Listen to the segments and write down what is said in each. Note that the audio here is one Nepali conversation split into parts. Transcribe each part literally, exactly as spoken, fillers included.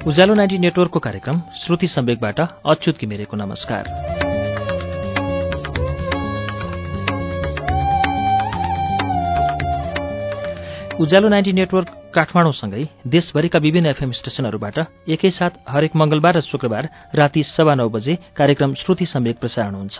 उज्यालो नाइन्टी नेटवर्कको कार्यक्रम श्रुति सम्वेकबाट अच्युत घिमिरेको नमस्कार। उज्यालो नाइन्टी नेटवर्क काठमाडौँसँगै देशभरिका विभिन्न एफएम स्टेशनहरूबाट एकैसाथ हरेक मंगलबार र शुक्रबार राति सवा नौ बजे कार्यक्रम श्रुति सम्वेक प्रसारण हुन्छ।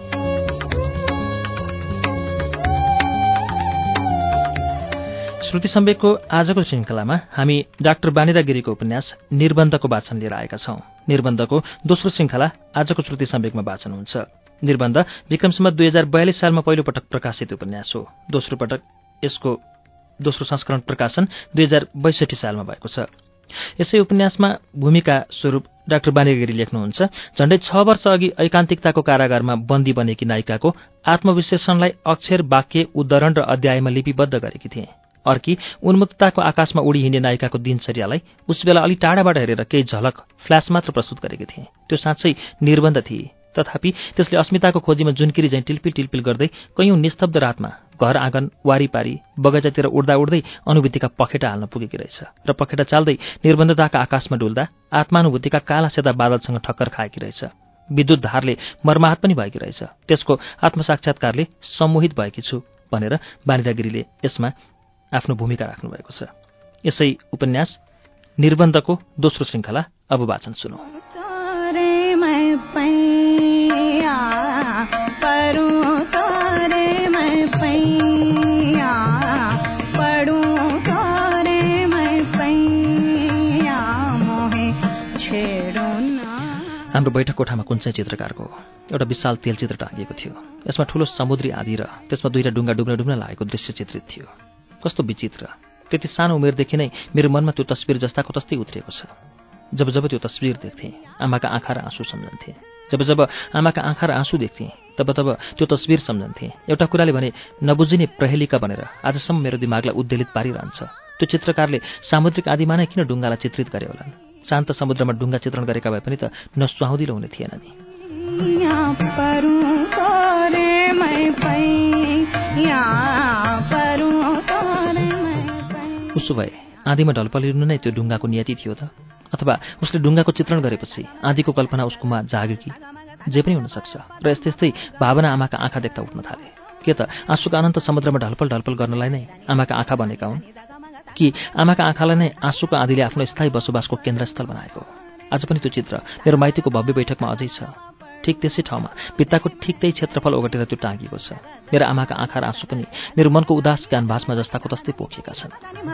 श्रुति सम्वेकको आजको श्रृङ्खलामा हामी डाक्टर बानिरा गिरीको उपन्यास निर्बन्धको वाचन लिएर आएका छौं। निर्बन्धको दोस्रो श्रृङ्खला आजको श्रुति सम्वेकमा वाचन हुन्छ। निर्बन्ध विक्रम सम्वत दुई हजार बयालिस सालमा पहिलो पटक प्रकाशित उपन्यास हो। दोस्रो पटक यसको दोस्रो संस्करण प्रकाशन दुई हजार बैसठी सालमा भएको छ। यसै उपन्यासमा भूमिका स्वरूप डाक्टर बानिरा गिरी लेख्नुहुन्छ, झण्डै छ वर्ष अघि ऐकान्तिकताको कारागारमा बन्दी बनेकी नायिकाको आत्मविश्लेषणलाई अक्षर, वाक्य, उद्धरण र अध्यायमा लिपिबद्ध गरेकी थिए। अर्की उन्मुक्तताको आकाशमा उडी हिँड्ने नायिकाको दिनचर्यालाई उस बेला अलि टाढाबाट हेरेर केही झलक फ्ल्यास मात्र प्रस्तुत गरेकी थिए। त्यो साँच्चै निर्बन्ध थिए। तथापि त्यसले अस्मिताको खोजीमा जुनकिरी झैँ टिल्पिल टिल्पिल गर्दै कैयौं निस्तब्ध रातमा घर आँगन वारिपारी बगैँचातिर उड्दा उड्दै अनुभूतिका पखेटा हाल्न पुगेकी रहेछ र पखेटा चाल्दै निर्बन्धताका आकाशमा डुल्दा आत्मानुभूतिका काला सेता बादलसँग ठक्कर खाएकी रहेछ। विद्युत धारले मर्माहत पनि भएकी रहेछ। त्यसको आत्मसाक्षात्कारले सम्मोहित भएकी छु भनेर बानिरा गिरीले यसमा आफ्नो भूमिका राख्नु भएको छ। यसै उपन्यास निर्बन्धको दोस्रो श्रृङ्खला अब वाचन सुनौ। हाम्रो बैठक कोठामा कुन चाहिँ चित्रकारको हो। एउटा विशाल तेलचित्र टाँगिएको थियो। यसमा ठूलो समुद्री आँधी र त्यसमा दुईटा डुङ्गा डुब्न डुब्न लागेको दृश्य चित्रित थियो। कस्तो विचित्र! त्यति सानो उमेरदेखि नै मेरो मनमा त्यो तस्बिर जस्ताको तस्तै उत्रिएको छ। जब जब त्यो तस्बिर देख्थेँ आमाका आँखा र आँसु सम्झन्थे। जब जब आमाका आँखा र आँसु देख्थेँ तब तब त्यो तस्बिर सम्झन्थे। एउटा कुराले भने नबुझिने प्रहेलिका बनेर आजसम्म मेरो दिमागलाई उद्वेलित पारिरहन्छ। त्यो चित्रकारले सामुद्रिक आँधीमा नै किन डुङ्गालाई चित्रित गरे होलान्? शान्त समुद्रमा डुङ्गा चित्रण गरेका भए पनि त नसुहाउँदिलो हुने थिएन नि। उसो भए आँधीमा ढलपलिनु नै त्यो डुङ्गाको नियति थियो त? अथवा उसले डुङ्गाको चित्रण गरेपछि आँधीको कल्पना उसकोमा जाग्यो कि? जे पनि हुन सक्छ। र यस्तै यस्तै भावना आमाका आँखा देख्दा उठ्न थाले। के त आँसुका अनन्त समुद्रमा ढलपल ढलपल गर्नलाई नै आमाका आँखा बनेका हुन्? कि आमाका आँखालाई नै आँसुको आँधीले आफ्नो स्थायी बसोबासको केन्द्रस्थल बनाएको? आज पनि त्यो चित्र मेरो माइतीको भव्य बैठकमा अझै छ। ठिक त्यसै ठाउँमा भित्ताको ठिक त्यही क्षेत्रफल ओगटेर त्यो टाँगिएको छ। मेरा आमाका आँखा र आँसु पनि मेरो मनको उदास क्यानभासमा जस्ताको तस्तै पोखिएका छन्।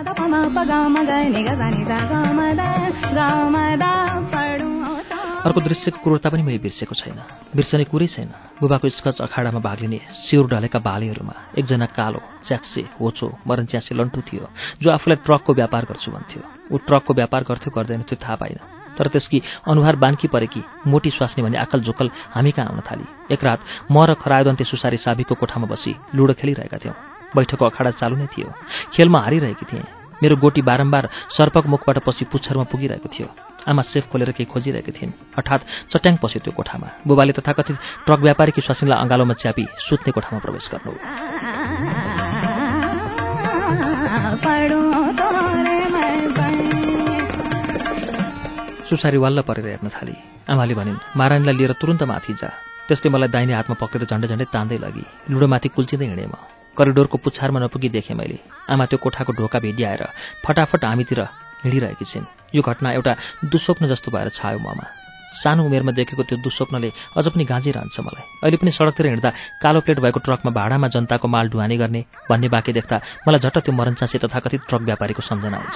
अर्को दृश्यको क्रूरता पनि मैले बिर्सेको छैन। बिर्सने कुरै छैन। बुबाको स्कच अखाडामा भाग लिने सिउर ढलेका बालेहरूमा एकजना कालो च्याक्से होचो मरनच्यासे लन्टु थियो जो आफूलाई ट्रकको व्यापार गर्छु भन्थ्यो। ऊ ट्रकको व्यापार गर्थ्यो गर्दैन त्यो थाहा पाइन। तर त्यसकी अनुहार बान्की परेकी मोटी स्वास्नी भन्ने आकल जोकल हामी कहाँ आउन थाली। एक रात म र खरायोदन्ते सुसारी साबीको कोठामा बसी लुडो खेलिरहेका थियौँ। बैठकको अखाडा चालु नै थियो। खेलमा हारिरहेकी थिएँ। मेरो गोटी बारम्बार सर्पको मुखबाट पसी पुच्छरमा पुगिरहेको थियो। आमा सेफ खोलेर केही खोजिरहेकी थिइन्। हठात चट्याङ पस्यो त्यो कोठामा। बुबाले तथाकथित ट्रक व्यापारीकी स्वास्नीलाई अँगालोमा च्यापी सुत्ने कोठामा प्रवेश गर्नु। सुसारी वाल्ल परेर हेर्न थाली। आमाले भनिन्, महारानीलाई लिएर तुरुन्त माथि जा। त्यसले मलाई दाहिने हातमा पक्रेर झन्डै झन्डै तान्दै लगी। लुडोमाथि कुल्चिँदै हिँडेँ म। करिडोरको पुच्छारमा नपुगी देखेँ मैले आमा त्यो कोठाको ढोका भेडिआएर फटाफट हामीतिर हिँडिरहेकी छिन्। यो घटना एउटा दुस्वप्न जस्तो भएर छायो ममा। सानो उमेरमा देखेको त्यो दुस्वप्नले अझ पनि गाँजिरहन्छ मलाई। अहिले पनि सडकतिर हिँड्दा कालो प्लेट भएको ट्रकमा भाडामा जनताको माल ढुवानी गर्ने भन्ने बाँकी देख्दा मलाई झट्ट त्यो मरनचासे तथाकथित ट्रक व्यापारीको सम्झना आउँछ।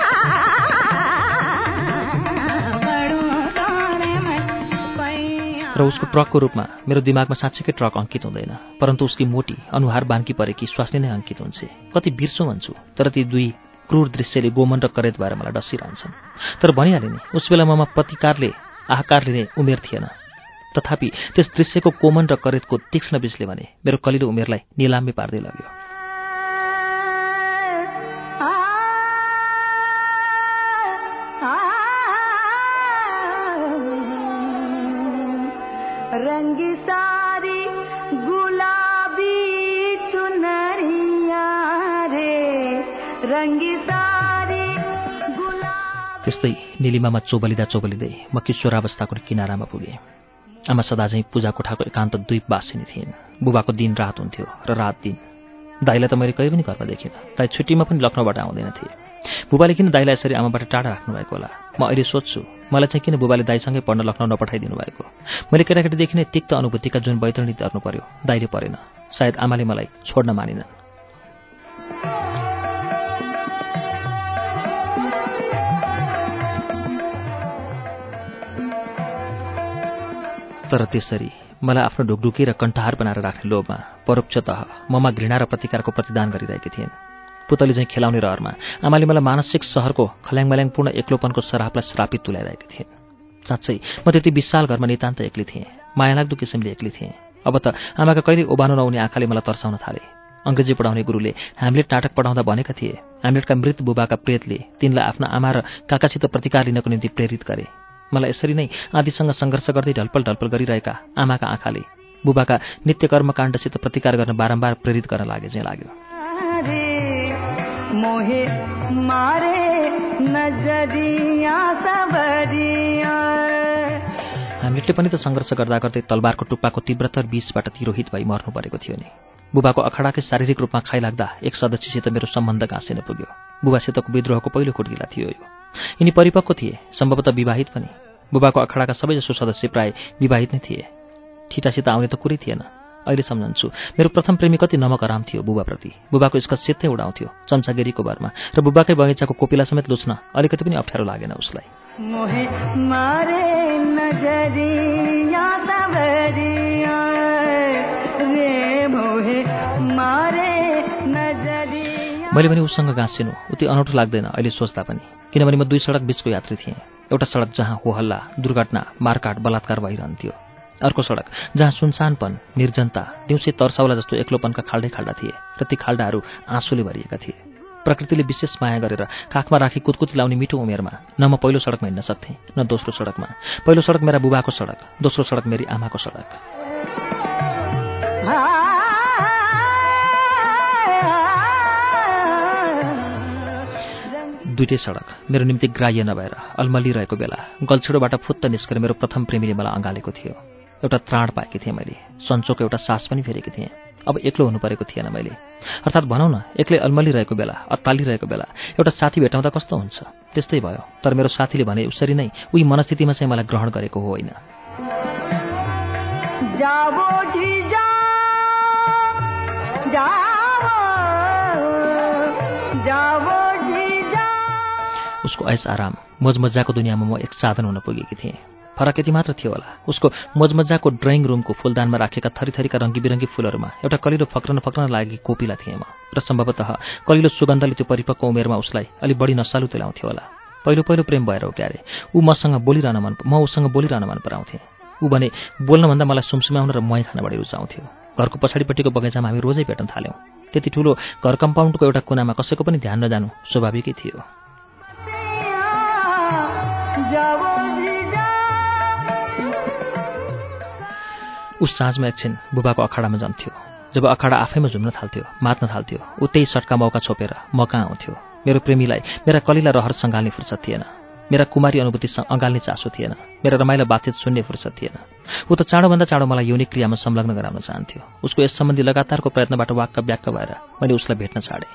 र उसको ट्रकको रूपमा मेरो दिमागमा साँच्चैकै ट्रक अङ्कित हुँदैन, परन्तु उसकी मोटी अनुहार बान्की परेकी स्वास्नी नै अङ्कित हुन्छ। कति बिर्सो भन्छु, तर ती दुई क्रूर दृश्यले गोमन र करेत भएर मलाई डसिरहन्छन्। तर भनिहालेँ नि, उस बेला ममा प्रतिकारले आकार लिने उमेर थिएन। तथापि त्यस दृश्यको कोमन र करेतको तीक्ष्ण बीजले भने मेरो कलिलो उमेरलाई निलाममै पार्दै लग्यो। रंगी सारी गुलाबी चुनरिया रे, रंगी सारी गुलाबी त्यस्तै निलिमामा चोबलिँदा चोबलिँदै म किशोरावस्थाको किनारामा पुगेँ। आमा सदा चाहिँ पूजा कोठाको एकान्त द्वीप बासिनी थिइन्। बुबाको दिन रात हुन्थ्यो र रात दिन। दाइलाई त मैले कहिले पनि घरमा देखिनँ। दाइ छुट्टीमा पनि लखनऊबाट आउँदैन थिए। बुबाले किन दाइलाई यसरी आमाबाट टाढा राख्नुभएको होला? म अहिले सोध्छु, मलाई चाहिँ किन बुबाले दाइसँगै पढ्न लखनऊ नपठाइदिनु भएको? मैले केटाकेटीदेखि नै तिक्त अनुभूतिका जुन बैतरणी तर्नु पर्यो, दाइले परेन। सायद आमाले मलाई छोड्न मानिनन्। तर त्यसरी मलाई आफ्नो ढुकढुकी र कण्ठहार बनाएर राख्ने लोभमा परोक्षतः ममा घृणा र प्रतिकारको प्रतिदान गरिरहेकी थिइन्। पुतली चाहिँ खेलाउने रहरमा आमाले मलाई मानसिक सहरको खल्याङमल्याङपूर्ण एक्लोपनको सरापलाई श्रापित तुल्याइरहेकी थिइन्। साँच्चै म त्यति विशाल घरमा नितान्त एक्लै थिएँ, मायालाग्दो किसिमले एक्लै थिएँ। अब त आमाका कहिले ओबानो नहुने आँखाले मलाई तर्साउन थाले। अङ्ग्रेजी पढाउने गुरुले ह्यामलेट नाटक पढाउँदा भनेका थिए, ह्यामलेटका मृत बुबाका प्रेतले तिनलाई आफ्ना आमा र काकासित प्रतिकार लिनको निम्ति प्रेरित गरे। मलाई यसरी नै आदिसँग सङ्घर्ष गर्दै ढलपल ढलपल गरिरहेका आमाका आँखाले बुबाका नित्य कर्मकाण्डसित प्रतिकार गर्न बारम्बार प्रेरित गर्न लागे चाहिँ लाग्यो। मोहे मारे नजरिया सबरिया। हामीले पनि त सङ्घर्ष गर्दा गर्दै तलवारको टुप्पाको तीव्रतर विषबाट तिरोहित भई मर्नु परेको थियो नि। बुबाको अखाडाकै शारीरिक रूपमा खाइलाग्दा एक सदस्यसित मेरो सम्बन्ध गाँसिन पुग्यो। बुबासितको विद्रोहको पहिलो खुड्किला थियो यो। यिनी परिपक्व थिए, सम्भवतः विवाहित पनि। बुबाको अखाडाका सबैजसो सदस्य प्राय विवाहित नै थिए। ठिटासित आउने त कुरै थिएन। अहिले सम्झन्छु, मेरो प्रथम प्रेमी कति नमक आराम थियो बुबाप्रति। बुबाको स्कर्ट सित्तै उडाउँथ्यो चम्चागिरीको भरमा, र बुबाकै बगैँचाको कोपिला समेत लुच्न अलिकति पनि अप्ठ्यारो लागेन उसलाई। मोहे मारे नजरिया सबरिया रे मोहे मारे नजरिया। मैले पनि उसँग गाँसिनु उति अनौठो लाग्दैन अहिले सोच्दा पनि, किनभने म दुई सडक बिचको यात्री थिएँ। एउटा सडक जहाँ होहल्ला, दुर्घटना, मारकाट, बलात्कार भइरहन्थ्यो। अर्को सडक जहाँ सुनसानपन, निर्जनता, दिउँसै तर्साउला जस्तो एक्लोपनका खाल्डै खाल्डा थिए र ती खाल्डाहरू आँसुले भरिएका थिए। प्रकृतिले विशेष माया गरेर काखमा राखी कुतकुती लाउने मिठो उमेरमा न म पहिलो सडकमा हिँड्न सक्थेँ न दोस्रो सडकमा। पहिलो सडक मेरा बुबाको सडक, दोस्रो सडक मेरी आमाको सडक। दुईटै सडक मेरो निम्ति ग्राह्य नभएर अल्मलिरहेको बेला गल्छिडोबाट फुत्त निस्केर मेरो प्रथम प्रेमीले मलाई अँगालेको थियो। एउटा त्राण पाएकी थिएँ मैले, सन्चोको एउटा सास पनि फेरेकी थिएँ। अब एक्लो हुनु परेको थिएन मैले। अर्थात् भनौँ न, एक्लै अल्मलिरहेको बेला, अत्तालिरहेको बेला एउटा साथी भेटाउँदा कस्तो हुन्छ त्यस्तै भयो। तर मेरो साथीले भने उसरी नै उही मनस्थितिमा चाहिँ मलाई ग्रहण गरेको हो होइन। उसको ऐस आराम, मोजमज्जाको दुनियाँमा म एक साधन हुन पुगेकी थिएँ। फरक यति मात्र थियो होला, उसको मोजमज्जाको ड्रइङ रुमको फुलदानमा राखेका थरीथरीका रङ्गीबिरङ्गी फुलहरूमा एउटा कलिलो फक्रन फक्रन लागेकी कोपिला थिएँ म। र सम्भवतः कलिलो सुगन्धले त्यो परिपक्व उमेरमा उसलाई अलि बढी नसालु तुल्याउँथ्यो होला। पहिलो पहिलो प्रेम भएर हो क्यारे। ऊ मसँग बोलिरहन मन म उसँग बोलिरहन मन पराउँथेँ। ऊ भने बोल्नभन्दा मलाई सुमसुम्याउन र मही खान बढी रुचाउँथ्यो। घरको पछाडिपट्टिको बगैँचामा हामी रोजै भेट्न थाल्यौँ। त्यति ठुलो घर कम्पाउन्डको एउटा कुनामा कसैको पनि ध्यान नजानु स्वाभाविकै थियो। उस साँझमा एकछिन बुबाको अखाडामा जन्थ्यो। जब अखाडा आफैमा झुम्न थाल्थ्यो, मात्न थाल्थ्यो, ऊ त्यही सट्का मौका छोपेर म कहाँ आउँथ्यो। मेरो प्रेमीलाई मेरा कलिला रहर सँगाल्ने फुर्सद थिएन, मेरा कुमारी अनुभूति अँगाल्ने चासो थिएन, मेरा रमाइलो बातचित सुन्ने फुर्सद थिएन। ऊ त चाँडोभन्दा चाँडो मलाई यौनिक क्रियामा संलग्न गराउन चाहन्थ्यो। उसको यस सम्बन्धी लगातारको प्रयत्नबाट वाक्क ब्याक्क भएर मैले उसलाई भेट्न छाडेँ।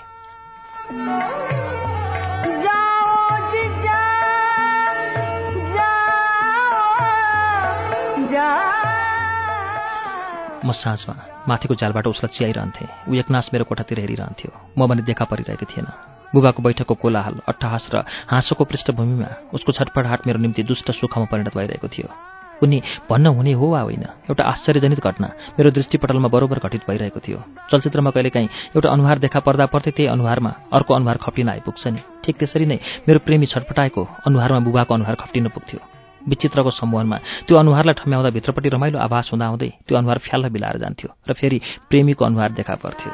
म साँझमा माथिको जालबाट उसलाई चियाइरहन्थेँ। ऊ एकनास मेरो कोठातिर हेरिरहन्थ्यो। म भने देखा परिरहेको थिएन। बुबाको बैठकको कोलाहल, अट्टहास र हाँसोको पृष्ठभूमिमा उसको छटपटाहट मेरो निम्ति दुष्ट सुखमा परिणत भइरहेको थियो। उनी भन्न हुने हो वा होइन, एउटा आश्चर्यजनित घटना मेरो दृष्टिपटलमा बरोबर घटित भइरहेको थियो। चलचित्रमा कहिलेकाहीँ एउटा अनुहार देखा पर्दा पर्दै त्यही अनुहारमा अर्को अनुहार खप्टिन आइपुग्छ नि, ठिक त्यसरी नै मेरो प्रेमी छटपटाएको अनुहारमा बुबाको अनुहार खप्टिन पुग्थ्यो। विचित्रको सम्मोहनमा त्यो अनुहारलाई ठम्याउँदा भित्रपट्टि रमाइलो आभास हुँदाहुँदै त्यो अनुहार फ्याल्न बिलाएर जान्थ्यो र फेरि प्रेमीको अनुहार देखा पर्थ्यो।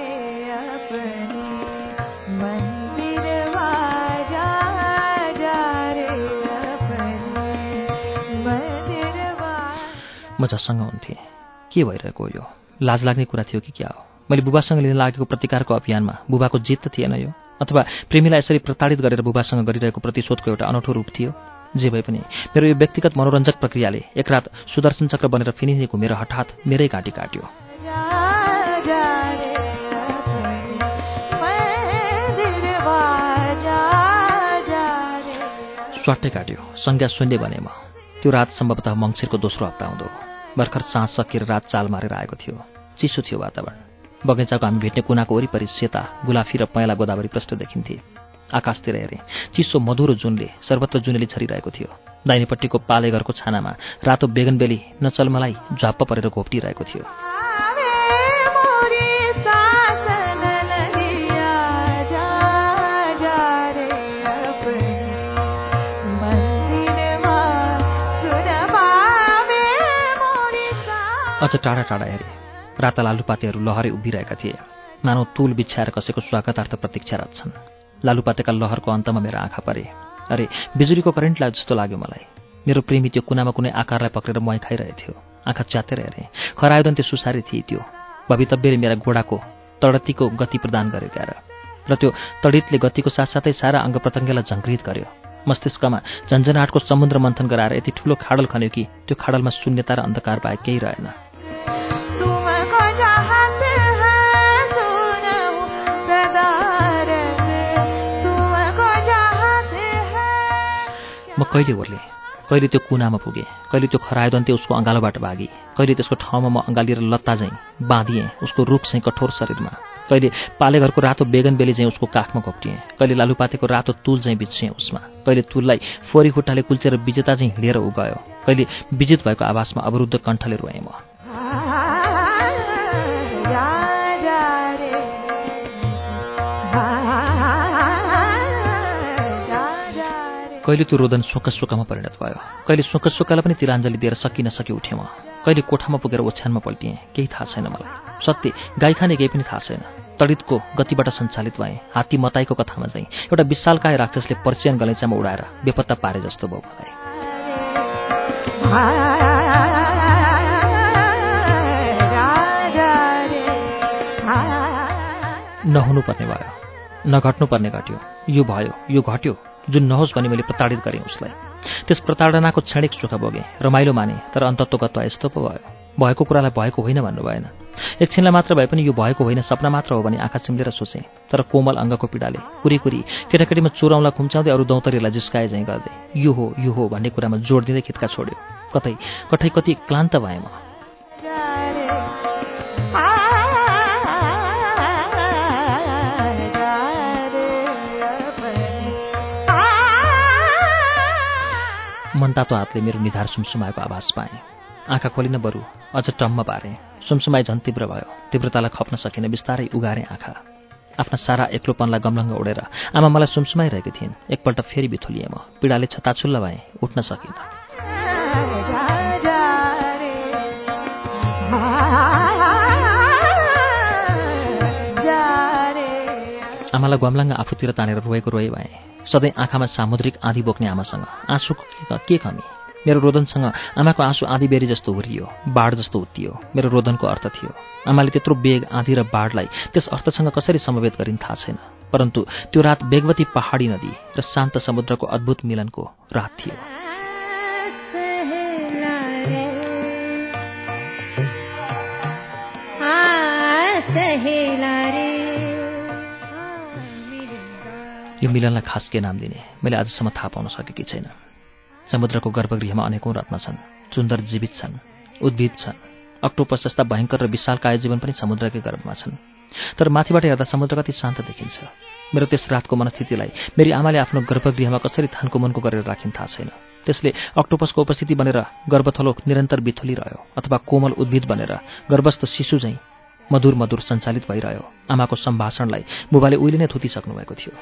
म झस्सँग हुन्थेँ। के भइरहेको हो यो? लाज लाग्ने कुरा थियो कि क्या हो? मैले बुबासँग लिन लागेको प्रतिकारको अभियानमा बुबाको जित त थिएन यो। अथवा प्रेमीलाई यसरी प्रताडित गरेर बुबासँग गरिरहेको प्रतिशोधको एउटा अनौठो रूप थियो? जे भए पनि मेरो यो व्यक्तिगत मनोरञ्जक प्रक्रियाले एक रात सुदर्शन चक्र बनेर फिनिने घुमेर हठात मेरै घाँटी काट्यो। स्वाट्टै काट्यो। संज्ञा शून्य बने म। त्यो रात सम्भवतः मङ्सिरको दोस्रो हप्ता हुँदो। भर्खर साँझ सकिएर रात चाल मारेर आएको थियो। चिसो थियो वातावरण। बगैँचाको हामी भेट्ने कुनाको वरिपरि सेता, गुलाफी र पहेँला गोदावरी प्रष्ट देखिन्थे। आकाशतिर हेरेँ। चिसो मधुरो जुनले सर्वत्र जुनेली छरिरहेको थियो। दाहिनेपट्टिको पाले घरको छानामा रातो बेगनबेली नचलमलाई झ्वाप्प परेर घोप्टिरहेको थियो। अझ टाढा टाढा हेरेँ। राता लालुपातेहरू लहरै उभिरहेका थिए। मानव तुल बिछ्याएर कसैको स्वागतार्थ प्रतीक्षारत छन्। लालुपातेका लहरको अन्तमा मेरो आँखा परे। अरे, बिजुलीको करेन्ट लाग्यो जस्तो लाग्यो मलाई। मेरो प्रेमी त्यो कुनामा कुनै आकारलाई पक्रेर मही खाइरहेथ्यो। आँखा च्यातेर हेरेँ। खरायोदन त्यो सुसारी थिए त्यो। भवितव्यले मेरा गोडाको तडतीको गति प्रदान गर्यो क्यार। र त्यो तडितले गतिको साथसाथै सारा अङ्ग प्रत्यङ्गलाई झङ्कृत गर्यो। मस्तिष्कमा झन्झनाहटको समुद्र मन्थन गराएर यति ठुलो खाडल खन्यो कि त्यो खाडलमा शून्यता र अन्धकार बाहेक केही रहेन। म कहिले ओर्लेँ, कहिले त्यो कुनामा पुगेँ, कहिले त्यो खरायोदन्ते उसको अँगालोबाट भागी, कहिले त्यसको ठाउँमा म अँगालिएर लत्ता झैँ बाँधिएँ उसको रुख चाहिँ कठोर शरीरमा, कहिले पालेघरको रातो बेगनबेली चाहिँ उसको काखमा घोप्टिएँ, कहिले लालुपातेको रातो तुल चाहिँ बिच्छेँ उसमा, कहिले तुललाई फोरी खुट्टाले कुल्चेर विजेता चाहिँ हिँडेर उ गयो, कहिले विजित भएको आवासमा अवरुद्ध कण्ठले रोएँ म। कहिले त्यो रोदन शोकशोकमा परिणत भयो, कहिले शोकशोकलाई पनि तिराञ्जली दिएर सकि नसकी उठेँ म। कहिले कोठामा पुगेर ओछ्यानमा पल्टिएँ। केही थाहा छैन मलाई। सत्य गाई खाने केही पनि थाहा छैन। तडितको गतिबाट सञ्चालित भएँ। हात्ती मताईको कथामा चाहिँ एउटा विशालकाय राक्षसले पर्सियन गलैँचामा उडाएर बेपत्ता पारे जस्तो भयो मलाई। नहुनु पर्ने भयो, नघट्नु पर्ने घट्यो। यो भयो, यो घट्यो। जुन नहोस् भने मैले प्रताडित गरेँ उसलाई। त्यस प्रताडनाको क्षणिक सुख भोगेँ, रमाइलो माने, तर अन्तत्वगत्वा यस्तो पो भयो। भएको कुरालाई भएको होइन भन्नु भएन। एकछिनलाई मात्र भए पनि यो भएको होइन सपना मात्र हो भने आँखा चिम्लेर सोचेँ। तर कोमल अङ्गको पीडाले कुरी कुरी केटाकेटीमा चुराउला खुम्च्याउँदै अरू दौतरीलाई जिस्काए झैँ गर्दै यो हो यो हो भन्ने कुरामा जोड दिँदै खित्का छोड्यो। कतै कतै कति क्लान्त भएँ म। मनतातो हातले मेरो निधार सुमसुमाएको आभास पाएँ। आँखा खोलिन बरु अझ टम्म पारेँ। सुमसुमाई झन् तीव्र भयो। तीव्रतालाई खप्न सकिन बिस्तारै उगारेँ आँखा। आफ्ना सारा एक्लोपनलाई गमलङ्ग उडेर आमा मलाई सुमसुमाइरहेकी थिइन्। एकपल्ट फेरि बिथुलिएँ म। पीडाले छताछुल्ल भएँ, उठ्न सकिनँ। आमालाई गमलङ्ग आफूतिर तानेर रोएको रोए भएँ। सधैँ आँखामा सामुद्रिक आँधी बोक्ने आमासँग आँसुको के कमी। मेरो रोदनसँग आमाको आँसु आँधीबेरी जस्तो हुरियो, बाढ जस्तो उत्तियो। मेरो रोदनको अर्थ थियो। आमाले त्यत्रो बेग, आँधी र बाढलाई त्यस अर्थसँग कसरी समवेत गरिन् थाहा छैन। परन्तु त्यो रात बेगवती पहाडी नदी र शान्त समुद्रको अद्भुत मिलनको रात थियो। यो मिलनलाई खास के नाम दिने मैले आजसम्म थाहा पाउन सकेकी छैन। समुद्रको गर्भगृहमा अनेकौं रत्न छन्। सुन्दर जीवित छन्, उद्भिद छन्। अक्टोपस जस्ता भयङ्कर र विशालकाय जीवन पनि समुद्रकै गर्भमा छन्। तर माथिबाट हेर्दा समुद्र कति शान्त देखिन्छ। मेरो त्यस रातको मनस्थितिलाई मेरी आमाले आफ्नो गर्भगृहमा कसरी थानको मनको गरेर राखिन् थाहा छैन। त्यसले अक्टोपसको उपस्थिति बनेर गर्भथलो निरन्तर बिथुलिरह्यो अथवा कोमल उद्भिद बनेर गर्भस्थ शिशु झैँ मधुर मधुर सञ्चालित भइरह्यो। आमाको सम्भाषणलाई बुबाले उहिले नै थुतिसक्नु भएको थियो।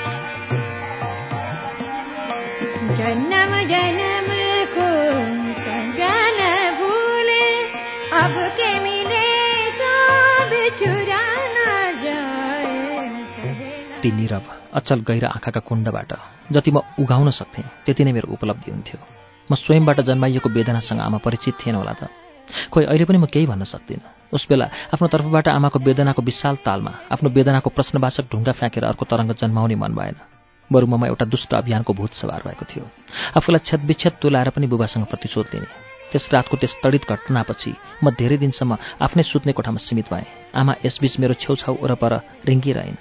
जन्म जन्म को संजन भूले अब के मिले सब छुरा न जाए। ती नीरव अचल गहिरा आँखाका कुण्डबाट जति म उगाउन सक्थेँ त्यति नै मेरो उपलब्धि हुन्थ्यो। म स्वयंबाट जन्माइएको वेदनासँग आमा परिचित थिएन होला त। खोइ अहिले पनि म केही भन्न सक्दिनँ। उस बेला आफ्नो तर्फबाट आमाको वेदनाको विशाल तालमा आफ्नो वेदनाको प्रश्नवाचक ढुङ्गा फ्याँकेर अर्को तरङ्ग जन्माउने मन भएन। बरु ममा एउटा दुष्ट अभियानको भूत सवार भएको थियो। आफूलाई छेदविच्छेद तुलाएर पनि बुबासँग प्रतिशोध लिने। त्यस रातको त्यस तडित घटनापछि म धेरै दिनसम्म आफ्नै सुत्ने कोठामा सीमित भएँ। आमा यसबीच मेरो छेउछाउ वरपर रिङ्गिरहन्।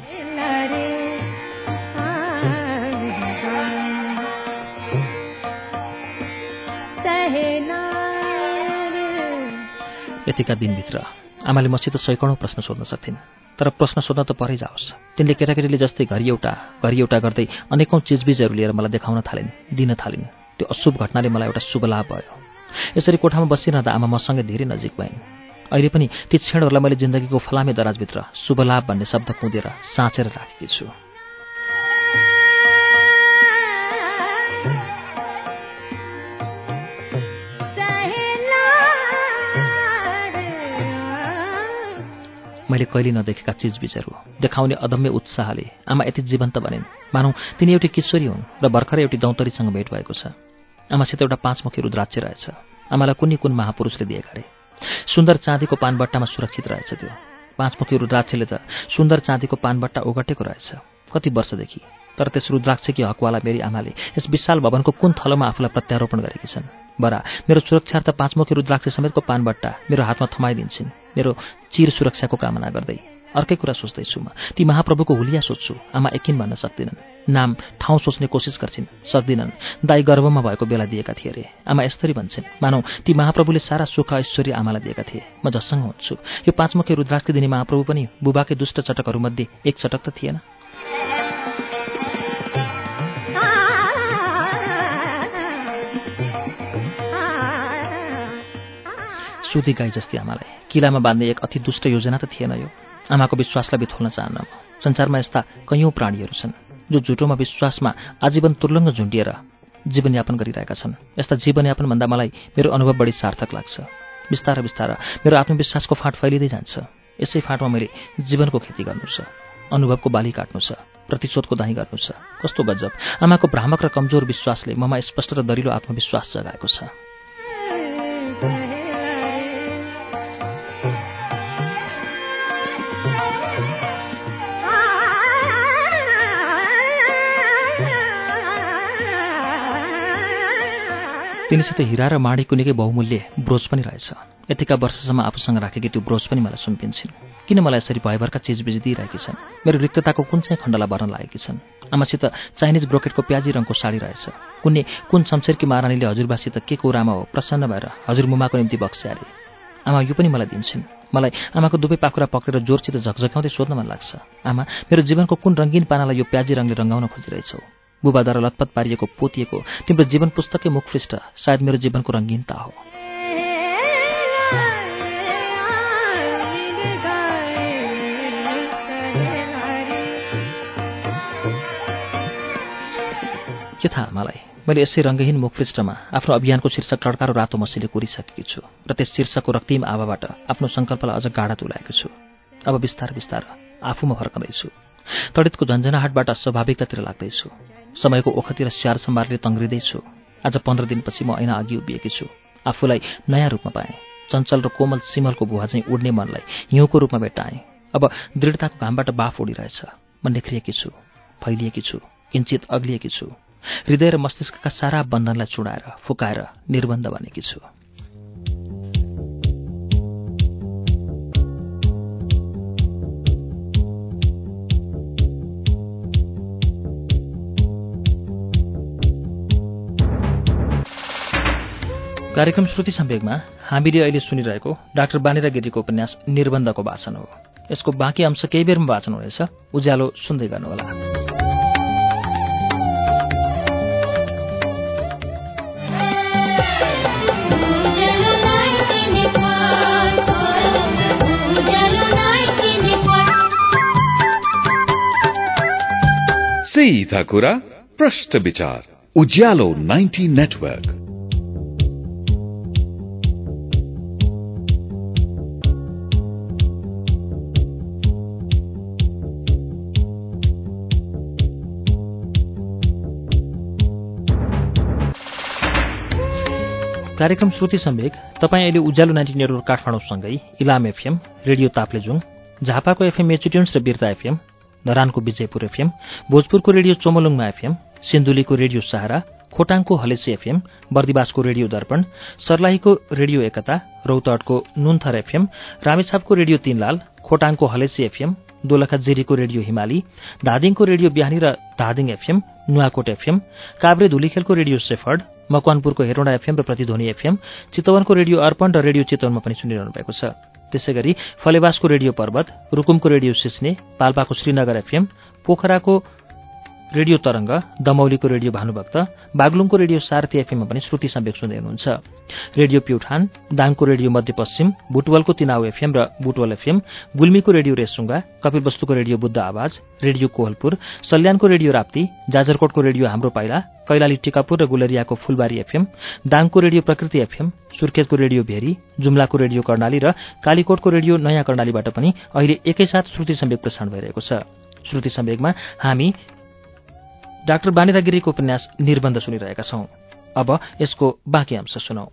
यतिका दिनभित्र आमाले मसित सैकडौँ प्रश्न सोध्न सक्थिन्। तर प्रश्न सोध्न त परै जाओस्। तिनले केटाकेटीले जस्तै घरि एउटा घरि एउटा गर्दै अनेकौँ चिजबिजहरू लिएर मलाई देखाउन थालिन्, दिन थालिन्। त्यो अशुभ घटनाले मलाई एउटा शुभ लाभ भयो। यसरी कोठामा बसिरहँदा आमा मसँगै धेरै नजिक भइन्। अहिले पनि ती क्षणहरूलाई मैले जिन्दगीको फलामे दराजभित्र शुभ लाभ भन्ने शब्द कुँदेर साँचेर राखेकी छु। मैले कहिले नदेखेका चिजबिजहरू देखाउने अदम्य उत्साहले आमा यति जीवन्त बनिन् मानौ तिनी एउटी किशोरी हुन् र भर्खरै एउटी दौतरीसँग भेट भएको छ। आमासित एउटा पाँचमुखी रुद्राक्ष रहेछ। आमालाई कुनै कुन महापुरुषले दिएका रे। सुन्दर चाँदीको पानबट्टामा सुरक्षित रहेछ त्यो। पाँचमुखी रुद्राक्षले त सुन्दर चाँदीको पानबट्टा ओगटेको रहेछ कति वर्षदेखि। तर त्यस रुद्राक्षकी हकवाला मेरी आमाले यस विशाल भवनको कुन थलोमा आफूलाई प्रत्यारोपण गरेकी छन्। बरा मेरो सुरक्षार्थ पाँचमुखी रुद्राक्ष समेतको पानबट्टा मेरो हातमा थमाइदिन्छन्, मेरो चिर सुरक्षाको कामना गर्दै। अर्कै कुरा सोच्दैछु म, ती महाप्रभुको हुलिया सोच्छु। आमा एकिन भन्न सक्दिनन्, नाम ठाउँ सोच्ने कोसिस गर्छिन्, सक्दिनन्। दाई गर्भमा भएको बेला दिएका थिए रे। आमा यस्तरी भन्छन्, मानौ ती महाप्रभुले सारा सुख ऐश्वर्य आमालाई दिएका थिए। म जससँग हुन्छु यो पाँचमुखी रुद्राक्ष दिने महाप्रभु पनि बुबाकै दुष्ट चटकहरूमध्ये एक चटक त थिएन। सुधी गाई जस्ती आमालाई किलामा बाँध्ने एक अति दुष्ट योजना त थिएन यो। आमाको विश्वासलाई बिथोल्न चाहन्न म। संसारमा यस्ता कैयौँ प्राणीहरू छन् जो झुटोमा विश्वासमा आजीवन तुर्लङ्ग झुन्डिएर जीवनयापन गरिरहेका छन्। यस्ता जीवनयापनभन्दा मलाई मेरो अनुभव बढी सार्थक लाग्छ। बिस्तार बिस्तार मेरो आत्मविश्वासको फाँट फैलिँदै जान्छ। यसै फाँटमा मैले जीवनको खेती गर्नु छ, अनुभवको बाली काट्नु छ, प्रतिशोधको दाही गर्नु छ। कस्तो गजब! आमाको भ्रामक र कमजोर विश्वासले ममा स्पष्ट र दरिलो आत्मविश्वास जगाएको छ। तिनीसित हिरा र माडीको निकै बहुमूल्य ब्रोच पनि रहेछ। यतिका वर्षसम्म आफूसँग राखेकी त्यो ब्रोच पनि मलाई सुम्पिन्छन्। किन मलाई यसरी भयभरका चिजबिज दिइरहेकी छन्? मेरो रिक्तताको कुन चाहिँ खण्डलाई भर्न लागेकी छन्? आमासित चाइनिज ब्रोकेटको प्याजी रङको साडी रहेछ। कुनै कुन शमशेरकी महारानीले हजुरबासित के कोरामा हो प्रसन्न भएर हजुरमुमाको निम्ति बक्स्या अरे। आमा यो पनि मलाई दिन्छन्। मलाई आमाको दुवै पाखुरा पक्रेर जोरसित झकझकाउँदै सोध्न मन लाग्छ, आमा मेरो जीवनको कुन रङ्गीन पानालाई यो प्याजी रङले रङ्गाउन खोजिरहेछौ? बुबाद्वारा लतपत पारिएको पोतिएको तिम्रो जीवन पुस्तकै मुखपृष्ठ सायद मेरो जीवनको रङ्गीनता हो। के थाहा मलाई, मैले यसै रङ्गहीन मुखपृष्ठमा आफ्नो अभियानको शीर्षक टड्कारो रातो मसीले कोरिसकेकी छु र त्यस शीर्षकको रक्तिम आवाबाट आफ्नो सङ्कल्पलाई अझ गाढा तुलाएको छु। अब बिस्तार बिस्तार आफूमा फर्कँदैछु। तडितको झन्झनाहटबाट स्वाभाविकतातिर लाग्दैछु। समयको ओखतिर स्याहार सम्हारले तङ्ग्रिँदैछु। आज पन्ध्र दिनपछि म ऐना अघि उभिएकी छु। आफूलाई नयाँ रूपमा पाएँ। चञ्चल र कोमल सिमलको भुवा चाहिँ उड्ने मनलाई हिउँको रूपमा भेट्टाएँ। अब दृढताको घामबाट बाफ उडिरहेछ। म निख्रिएकी छु, फैलिएकी छु, किञ्चित अग्लिएकी छु। हृदय र मस्तिष्कका सारा बन्धनलाई चुडाएर फुकाएर निर्बन्ध बनेकी छु। कार्यक्रम श्रुति सम्वेकमा हामीले अहिले सुनिरहेको डाक्टर बानेरा गिरीको उपन्यास निर्बन्धको वाचन हो। यसको बाँकी अंश केही बेरमा वाचन हुनेछ। उज्यालो सुन्दै गर्नुहोला। सीधा कुरा प्रश्न विचार उज्यालो नाइन्टी नेटवर्क। कार्यक्रम श्रुति सम्वेक तपाईँ अहिले उज्यालो नाइन्टी नेटवर्क काठमाडौँसँगै इलाम एफएम, रेडियो ताप्लेजुङ, झापाको एफएम मेचुट्युन्स र बिर्ता एफएम, धरानको विजयपुर एफएम, भोजपुरको रेडियो चोमलुङमा एफएम, सिन्धुलीको रेडियो सहारा, खोटाङको हलेसी एफएम, बर्दिवासको रेडियो दर्पण, सर्लाहीको रेडियो एकता, रौतहटको नुनथर एफएम, रामेछापको रेडियो तीनलाल, खोटाङको हलेसी एफएम, दोलखा जिरीको रेडियो हिमाली, धादिङको रेडियो बिहानी र धादिङ एफएम, नुवाकोट एफएम, काभ्रे धुलीखेलको रेडियो सेफर्ड, मकवानपुरको हेरोडा एफएम र प्रतिध्वनि एफएम, चितवनको रेडियो अर्पण र रेडियो चितवनमा पनि सुनिरहनु भएको छ। त्यसै गरी फलेवासको रेडियो पर्वत, रुकुमको रेडियो सिस्ने, पाल्पाको श्रीनगर एफएम, पोखराको रेडियो तरंग, दमौलीको रेडियो भानुभक्त, बागलुङको रेडियो सारथी एफएममा पनि श्रुति सम्वेक सुन्दै हुनुहुन्छ। रेडियो प्युठान, दाङको रेडियो मध्यपश्चिम, बुटवलको तिनाउ एफएम र बुटवल एफएम, गुल्मीको रेडियो रेसुङ्गा, कपिलवस्तुको रेडियो बुद्ध आवाज, रेडियो कोहलपुर, सल्यानको रेडियो राप्ती, जाजरकोटको रेडियो हाम्रो पाइला, कैलाली टिकापुर र गुलरियाको फुलबारी एफएम, दाङको रेडियो प्रकृति एफएम, सुर्खेतको रेडियो भेरी, जुम्लाको रेडियो कर्णाली र कालीकोटको रेडियो नयाँ कर्णालीबाट पनि अहिले एकैसाथ श्रुति सम्वेक प्रसारण भइरहेको छ। श्रुति सम्वेकमा हामी डाक्टर बानिरा गिरीको उपन्यास निर्बन्ध सुनिरहेका छौं। अब यसको बाँकी अंश सुनौ।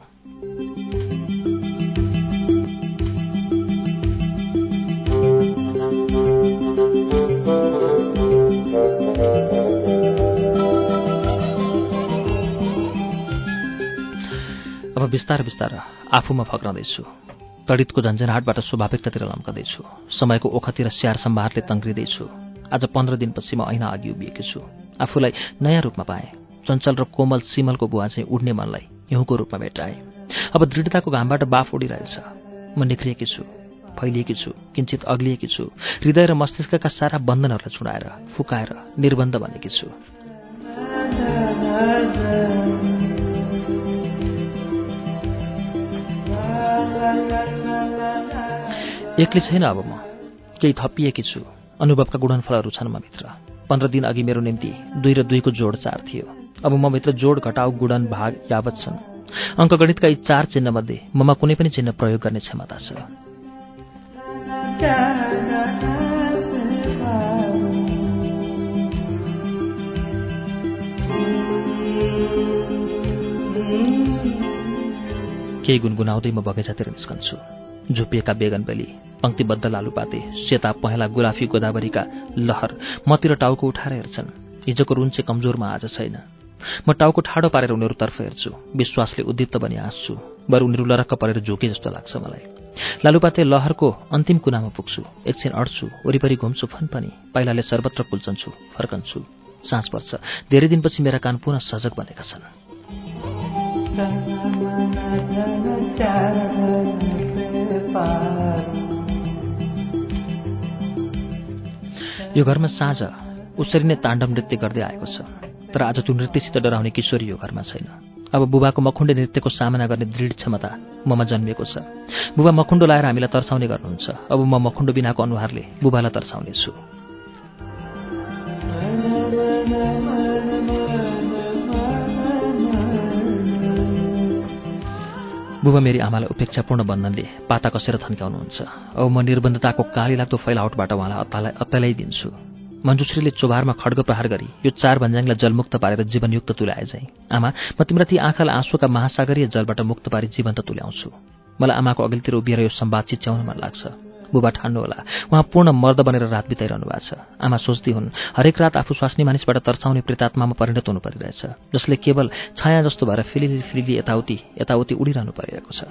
अब बिस्तार बिस्तार आफूमा फक्रँदैछु। तडितको झन्झनाहटबाट स्वाभाविकतातिर लम्कदैछु। समयको ओखतिर स्याहार सम्भारले तङ्ग्रिँदैछु। आज पन्ध्र दिनपछि म ऐना अघि उभिएकी छु। आफूलाई नयाँ रूपमा पाएँ। चञ्चल र कोमल सिमलको बुवा चाहिँ उड्ने मनलाई हिउँको रूपमा भेटाए। अब दृढताको घामबाट बाफ उडिरहेछ। म निख्रिएकी छु, फैलिएकी छु, किञ्चित अग्लिएकी छु। हृदय र मस्तिष्कका सारा बन्धनहरूलाई छुडाएर, फुकाएर निर्बन्ध बनेकी छु। एक्लै छैन अब म, केही थपिएकी छु। अनुभवका गुणनफलहरू छन् म भित्र। पन्ध्र दिन अघि मेरो निम्ति दुई र दुईको जोड चार थियो। अब म भित्र जोड घटाउ गुणन भाग यावत छन्। अङ्कगणितका यी चार चिन्हमध्ये ममा कुनै पनि चिन्ह प्रयोग गर्ने क्षमता छ। केही गुनगुनाउँदै म बगैँचातिर निस्कन्छु। झुपिएका बेगनबेली, पंक्तिबद्ध लालुपाते, सेता पहेँला गुलाफी गोदावरीका लहर मतिर टाउको उठाएर हेर्छन्। हिजोको रुन्चे कमजोरमा आज छैन। म टाउको ठाडो पारेर उनीहरूतर्फ हेर्छु। विश्वासले उद्दीप्त बनी हाँस्छु। बरु उनीहरू लरक्क परेर झोके जस्तो लाग्छ मलाई। लालुपाते लहरको अन्तिम कुनामा पुग्छु। एकछिन अड्छु, वरिपरि घुम्छु फनफनी। पाइलाले सर्वत्र कुल्चन्छु, फर्कन्छु। साँझ पर्छ। धेरै दिनपछि मेरा कान पुनः सजग बनेका छन्। यो घरमा साँझ उसरी नै ताण्डव नृत्य गर्दै आएको छ। तर आज त्यो नृत्यसित डराउने किशोरी यो घरमा छैन। अब बुबाको मखुण्डे नृत्यको सामना गर्ने दृढ क्षमता ममा जन्मिएको छ। बुबा मखुण्डो लाएर हामीलाई तर्साउने गर्नुहुन्छ। अब म मखुण्डो बिनाको अनुहारले बुबालाई तर्साउनेछु। बुबा मेरी आमालाई उपेक्षापूर्ण बन्धनले पाता कसेर थन्क्याउनुहुन्छ। अब म निर्बन्धताको काली लाग्दो फैलावटबाट उहाँलाई अत्तालाई अत्ताइदिन्छु। मञ्जुश्रीले चोभारमा खड्ग प्रहार गरी यो चार भन्ज्याङलाई जलमुक्त पारेर जीवनयुक्त तुल्याए झैँ। आमा, म तिम्रा ती आँखालाई आँसुका महासागरीय जलबाट मुक्त पारी जीवन्त तुल्याउँछु। मलाई आमाको अघिल्तिर उभिएर यो संवाद चिच्याउन मन लाग्छ। बुबा ठान्नुहोला, उहाँ पूर्ण मर्द बनेर रात बिताइरहनु भएको छ। आमा सोच्दै हुन्, हरेक रात आफू स्वास्नी मानिसबाट तर्साउने प्रेतात्मामा परिणत हुनु परिरहेछ, जसले केवल छाया जस्तो भएर फिलिली फिलिली यताउति यताउति उडिरहनु परिरहेको छ।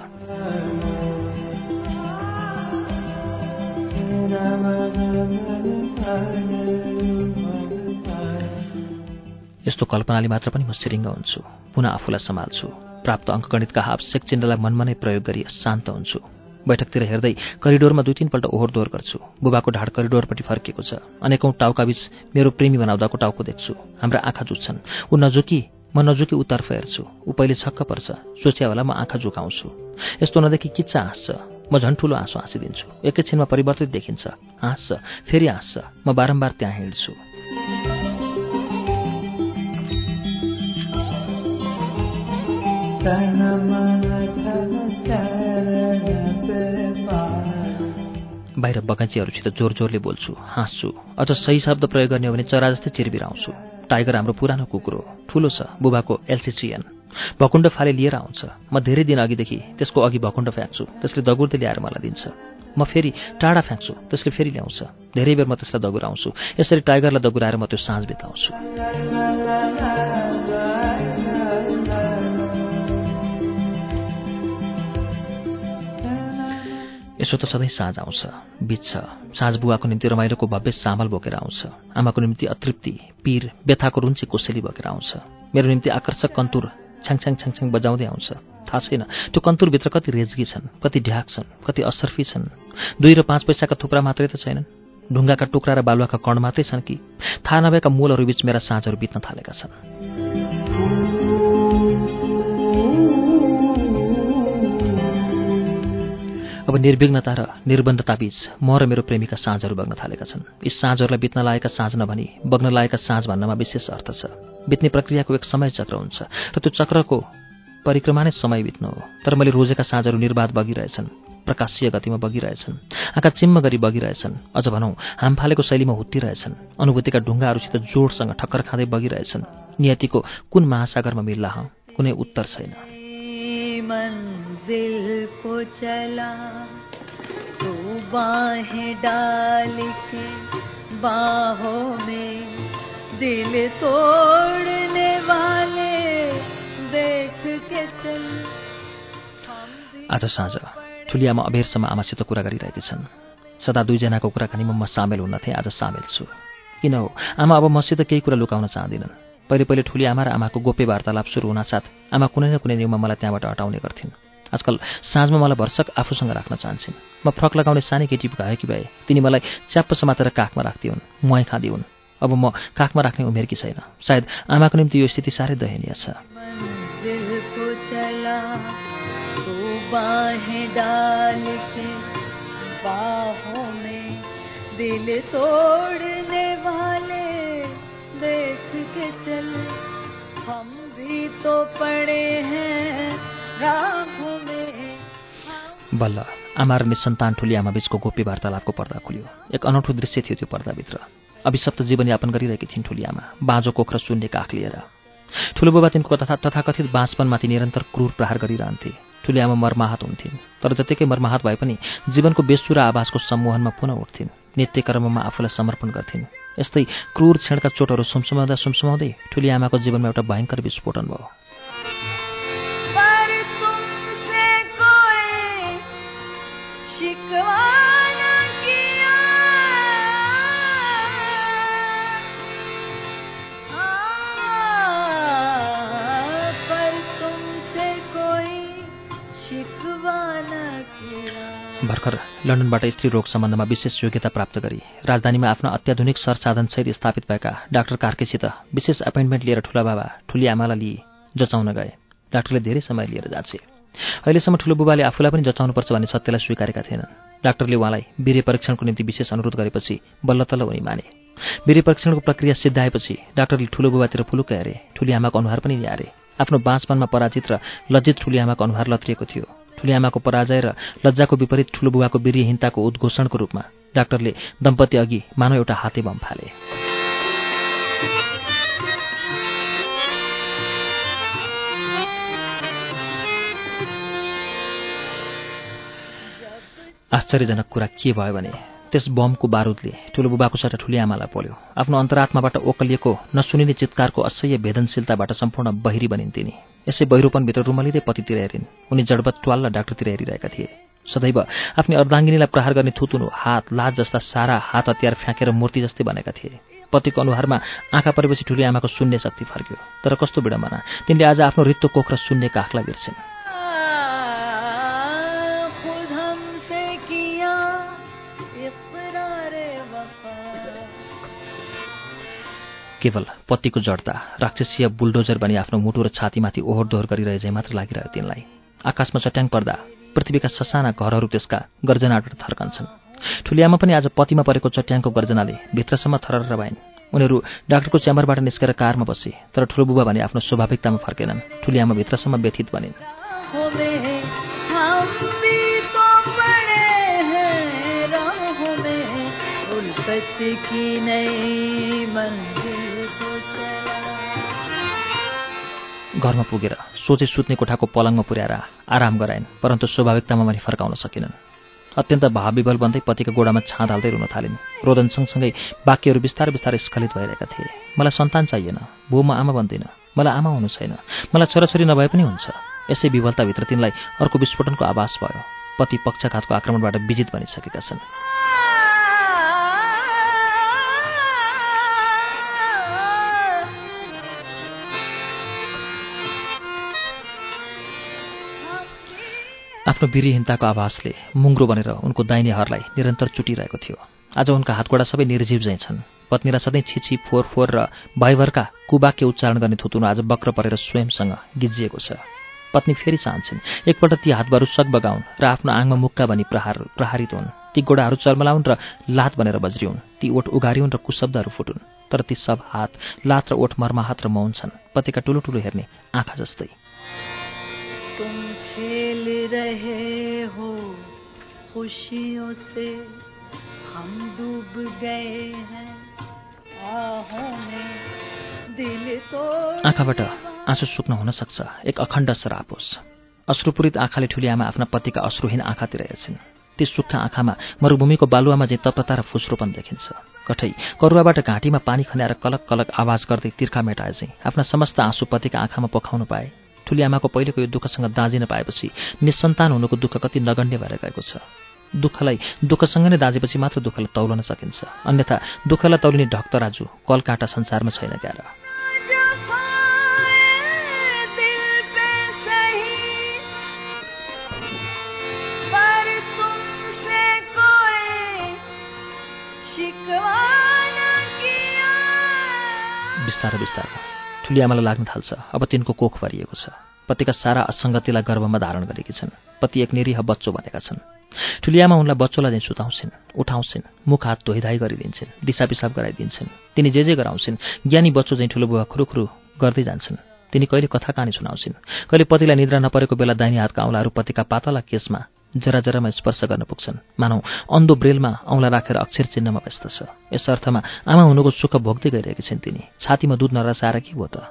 यस्तो कल्पनाले मात्र पनि म सिरिङ्ग हुन्छु। पुनः आफूलाई सम्हाल्छु। प्राप्त अङ्कगणितका हापसेक चिन्हलाई मनमा नै प्रयोग गरी शान्त हुन्छु। बैठकतिर हेर्दै करिडोरमा दुई तीनपल्ट ओहोर दोहोर गर्छु। बुबाको ढाड करिडोरपट्टि फर्किएको छ। अनेकौं टाउकाबीच मेरो प्रेमी बनाउँदाको टाउको देख्छु। हाम्रा आँखा जुत्छन्। ऊ नझुकी म नझुकी उतर्फ हेर्छु। ऊ पहिले छक्क पर्छ। सोच्या होला म आँखा झुकाउँछु। यस्तो नदेखि किच्चा हाँस्छ। म झन् ठुलो आँसु हाँसिदिन्छु। एकैछिनमा परिवर्तित देखिन्छ। हाँस्छ, फेरि हाँस्छ। म बारम्बार त्यहाँ हिँड्छु। बाहिर बगैँचीहरूसित जोर जोरले बोल्छु, हाँस्छु। अझ सही शब्द प्रयोग गर्ने हो भने चरा जस्तै चिरबिराउँछु। टाइगर हाम्रो पुरानो कुकुर हो। ठुलो छ, बुबाको एलसिसिएन। भकुण्ड फाले लिएर आउँछ। म धेरै दिन अघिदेखि त्यसको अघि भकुण्ड फ्याँक्छु, त्यसले दगुर्दै ल्याएर मलाई दिन्छ। म फेरि टाढा फ्याँक्छु, त्यसले फेरि ल्याउँछ। धेरै बेर म त्यसलाई दगुराउँछु। यसरी टाइगरलाई दगुराएर म त्यो साँझ बिताउँछु। यसो त सधैँ साँझ आउँछ, बित्छ। साँझ बुवाको निम्ति रमाइलोको भव्य चामल बोकेर आउँछ। आमाको निम्ति अतृप्ति, पीर, व्यथाको रुन्ची कोसेली बोकेर आउँछ। मेरो निम्ति आकर्षक कन्तुर छ्याङ छ्याङ छ्याङ बजाउँदै आउँछ। थाहा छैन त्यो कन्तुरभित्र कति रेजगी छन्, कति ढ्याक छन्, कति असर्फी छन्। दुई र पाँच पैसाका थुप्रा मात्रै त छैनन्, ढुङ्गाका टुक्रा र बालुवाका कण मात्रै छन् कि थाहा नभएका मूलहरूबीच मेरा साँझहरू बित्न थालेका छन्। अब निर्विघ्नता र निर्बन्धताबीच म र मेरो प्रेमीका साँझहरू बग्न थालेका छन्। यी साँझहरूलाई बित्न लागेका साँझ नभनी बग्न लागेका साँझ भन्नमा विशेष अर्थ छ। बित्ने प्रक्रियाको एक समय चक्र हुन्छ र त्यो चक्रको परिक्रमा नै समय बित्नु हो। तर मैले रोजेका साँझहरू निर्बाध बगिरहेछन्, प्रकाशीय गतिमा बगिरहेछन्, आँखा चिम्म गरी बगिरहेछन्, अझ भनौँ हामफालेको शैलीमा हुत्तिरहेछन्, अनुभूतिका ढुङ्गाहरूसित जोडसँग ठक्कर खाँदै बगिरहेछन्। नियतिको कुन महासागरमा मिल्ला हँ, कुनै उत्तर छैन। मंजिल को चला तू बाहें डाल के बाहों में दिल तोड़ने वाले देख के चल। आज साँझ ठुली आमा अबेरसम्म आमासित कुरा गरिरहेकी छन्। सदा दुईजनाको कुराकानीमा म सामेल हुन्न थिएँ, आज सामेल छु। किन हो, आमा अब मसित केही कुरा लुकाउन चाहदिनन्। पहिले पहिले ठुली आमा र आमाको गोप्य वार्तालाप सुरु हुनासाथ आमा कुनै न कुनै न्युमा मलाई त्यहाँबाट हटाउने गर्थिन्। आजकल साँझमा मलाई भरसक आफूसँग राख्न चाहन्छन्। म फ्रक लगाउने सानै केटी भएकी भए तिनी मलाई च्याप्प समातेर काखमा राख्दिउन्, मुहाई खाँदिउन्। अब म काखमा राख्ने उमेरकी छैन। सायद आमाको निम्ति यो स्थिति साह्रै दयनीय छ। देख के चल हम भी तो पड़े हैं राहों में। बल्ल आमा र निसन्तान ठुली आमा बीचको गोप्य वार्तालापको पर्दा खुल्यो। एक अनौठो दृश्य थियो त्यो पर्दाभित्र। अभिशप्त जीवनयापन गरिरहेकी थिइन् ठुली आमा, बाँझो कोख र शून्य काख लिएर। ठुलो बुबा तिनको तथा तथाकथित बाँचपनमाथि निरन्तर क्रूर प्रहार गरिरहन्थे। ठुली आमा मर्माहत हुन्थिन्, तर जतिकै मर्माहत भए पनि जीवनको बेसुरा आवाजको सम्मोहनमा पुनः उठ्थिन्। नित्य कर्ममा आफूलाई समर्पण गर्थिन्। यस्तै क्रूर क्षणका चोटहरू सुमसुमाउँदा सुमसुमाउँदै ठुली आमाको जीवनमा एउटा भयङ्कर विस्फोटन भयो। भर्खर लन्डनबाट स्त्री रोग सम्बन्धमा विशेष योग्यता प्राप्त गरी राजधानीमा आफ्ना अत्याधुनिक सरसाधनसहित स्थापित भएका डाक्टर कार्केसित विशेष एपोइन्टमेन्ट लिएर ठुला बाबा ठुली आमालाई लिई जचाउन गए। डाक्टरले धेरै समय लिएर जाँचे। अहिलेसम्म ठुलो बुबाले आफूलाई पनि जचाउनुपर्छ भन्ने सत्यलाई स्वीकारेका थिएनन्। डाक्टरले उहाँलाई वीर्य परीक्षणको निम्ति विशेष अनुरोध गरेपछि बल्ल तल्ल उनी माने। वीर्य परीक्षणको प्रक्रिया सिद्धाएपछि डाक्टरले ठुलो बुबातिर फुलुक्क हेरे। ठुली आमाको अनुहार पनि निहारे। आफ्नो बाँचपनमा पराजित र लज्जित ठुली आमाको अनुहार लत्रिएको थियो। ठुली आमाको पराजय र लज्जाको विपरीत ठुलो बुबाको वीर्यहीनताको उद्घोषणको रूपमा डाक्टरले दम्पति अघि मानव एउटा हाते बम फाले। आश्चर्यजनक कुरा के भयो भने त्यस बमको बारुदले ठुलो बुबाको सट्टा ठुली आमालाई पोल्यो। आफ्नो अन्तरात्माबाट ओकलिएको नसुनिने चित्कारको असह्य भेदनशीलताबाट सम्पूर्ण बहिरी बनिन् तिनी। यसै बहिरोपनभित्र रुमलिँदै पतितिर हेरिन्। उनी जडबत ट्वाल्ल डाक्टरतिर हेरिरहेका थिए। सदैव आफ्नो अर्धाङ्गिनीलाई प्रहार गर्ने थुतुनु, हात, लाज जस्ता सारा हात हतियार फ्याँकेर मूर्ति जस्तै बनेका थिए। पतिको अनुहारमा आँखा परेपछि ठुली आमाको शून्य शक्ति फर्क्यो। तर कस्तो विडम्बना, तिनले आज आफ्नो रित्तो कोख र शून्य काखलाई बिर्सिन्। केवल पतिको जडता राक्षसीय बुलडोजर बनी आफ्नो मुटु र छातीमाथि ओहोर दोहोर गरिरहे चाहिँ मात्र लागिरह्यो तिनलाई। आकाशमा चट्याङ पर्दा पृथ्वीका ससाना घरहरू त्यसका गर्जनाबाट थर्कन्छन्। ठुलिआमा पनि आज पतिमा परेको चट्याङको गर्जनाले भित्रसम्म थरर भइन्। उनीहरू डाक्टरको च्याम्बरबाट निस्केर कारमा बसे, तर ठुलो बुबा भने आफ्नो स्वाभाविकतामा फर्केनन्। ठुलिआमा भित्रसम्म व्यथित बनिन्। घरमा पुगेर सोचे सुत्ने कोठाको पलङमा पुर्याएर आराम गराइन्, परन्तु स्वाभाविकतामा पनि फर्काउन सकिनन्। अत्यन्त भावविभल बन्दै पतिका गोडामा छाँद हाल्दै रुन थालिन्। रोदन सँगसँगै वाक्यहरू बिस्तारै बिस्तारै स्खलित भइरहेका थिए। मलाई सन्तान चाहिएन, बुवा म आमा बन्दिनँ, मलाई आमा हुनु छैन, मलाई छोराछोरी नभए पनि हुन्छ। यसै विभलताभित्र तिनलाई अर्को विस्फोटनको आभास भयो। पति पक्षघातको आक्रमणबाट विजित बनिसकेका छन्। आफ्नो वीर्यहीनताको आभासले मुङ्ग्रो बनेर उनको दाहिने हरलाई निरन्तर चुटिरहेको थियो। आज उनका हातगोडा सबै निर्जीव झैं छन्। पत्नीलाई सधैँ छिछि फोहोर फोहोर र भयभरका कुवाक्य उच्चारण गर्ने थुतुनो आज वक्र परेर स्वयंसँग गिज्जिएको छ। पत्नी फेरि चाहन्छन् एकपल्ट ती हातबारु सग बगाउन् र आफ्नो आङमा मुक्का भनी प्रहार प्रहारित हुन्। ती गोडाहरू चर्मलाउन् र लात बनेर बज्रिउन्। ती ओठ उघारिउन् र कुशब्दहरू फुटुन्। तर ती सब हात, लात र ओठ मर्माहत र मौन छन्, पतिका ठुलो ठुलो हेर्ने आँखा जस्तै। तुम खेल रहे हो खुशियों से, हम डूब गए हैं आहों में, दिल तो आँखाबाट आँसु सुक्न हुन सक्छ, एक अखण्ड श्राप होस्। अश्रुपूरित आँखाले ठुली आमा आफ्ना पतिका अश्रुहीन आँखातिर हेर्छिन्। ती सुक्खा आँखामा मरुभूमिको बालुवामा चाहिँ तप्तता र फुस्रोपन देखिन्छ। कठै करुवाबाट घाँटीमा पानी खन्याएर कलक कलक आवाज गर्दै तिर्खा मेटाए चाहिँ आफ्ना समस्त आँसु पतिका आँखामा पखाउन पाए। ठुली आमाको पहिलेको यो दुःखसँग दाँजिन पाएपछि निसन्तान हुनुको दुःख कति नगण्य भएर गएको छ। दुःखलाई दुःखसँग नै दाँजेपछि मात्र दुःखलाई तौलन सकिन्छ, अन्यथा दुःखलाई तौलिने ढक तराजु कलकाटा संसारमा छैन क्यार। बिस्तारै बिस्तारै ठुली आमालाई लाग्न थाल्छ अब तिनको कोख भरिएको छ। पतिका सारा असङ्गतिलाई गर्भमा धारण गरेकी छन्। पति एक निरीह बच्चो बनेका छन्। ठुली आमा उनलाई बच्चोलाई चाहिँ सुताउँछिन्, उठाउँछिन्, मुख हात धोइधाइ गरिदिन्छन्, दिसा पिसाब गराइदिन्छन्। तिनी जे जे गराउँछिन् ज्ञानी बच्चो चाहिँ ठुलो बुवा खुरुखुरु गर्दै जान्छन्। तिनी कहिले कथा कहानी सुनाउँछिन्, कहिले पतिलाई निद्रा नपरेको बेला दाहिने हातका औँलाहरू पतिका पातला केसमा जरा जरामा स्पर्श गर्न पुग्छन्, मानौ अन्धो ब्रेलमा औँला राखेर अक्षर चिन्हमा व्यस्त छ। यस अर्थमा आमा हुनुको सुख भोग्दै गइरहेकी छिन् तिनी। छातीमा दुध नरसाएर के भयो त?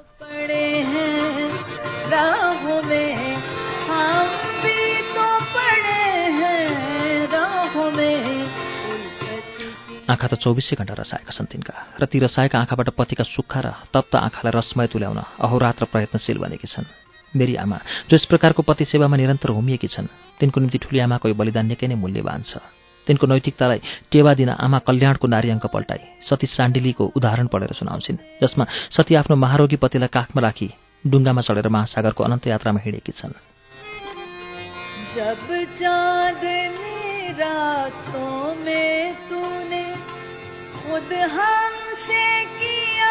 आँखा त चौबिसै घण्टा रसाएका छन् तिनका, र ती रसाएका आँखाबाट पतिका सुक्खा र तप्त आँखालाई रसमय तुल्याउन अहोरात्र प्रयत्नशील बनेकी छन्। मेरी आमा जो यस प्रकारको पति सेवामा निरन्तर होमिएकी छन्, तिनको निम्ति ठुली आमाको यो बलिदान निकै नै मूल्यवान छ। तिनको नैतिकतालाई टेवा दिन आमा कल्याणको नारी अङ्क पल्टाई सती साण्डिलीको उदाहरण पढेर सुनाउँछिन्, जसमा सती आफ्नो महारोगी पतिलाई काखमा राखी डुङ्गामा चढेर महासागरको अनन्त यात्रामा हिँडेकी छन्। जब चाँदनी रातों में तूने खुद हमसे किया